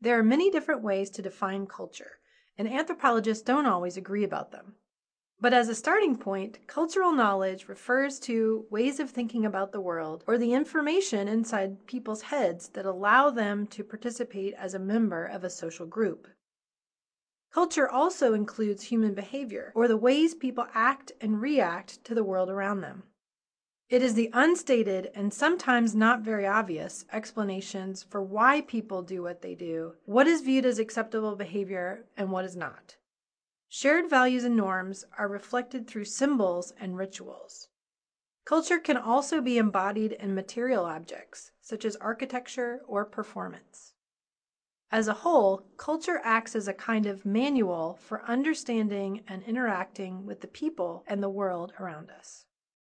There are many different ways to define culture, and anthropologists don't always agree about them. But as a starting point, cultural knowledge refers to ways of thinking about the world or the information inside people's heads that allow them to participate as a member of a social group. Culture also includes human behavior, or the ways people act and react to the world around them. It is the unstated and sometimes not very obvious explanations for why people do what they do, what is viewed as acceptable behavior, and what is not. Shared values and norms are reflected through symbols and rituals. Culture can also be embodied in material objects, such as architecture or performance. As a whole, culture acts as a kind of manual for understanding and interacting with the people and the world around us.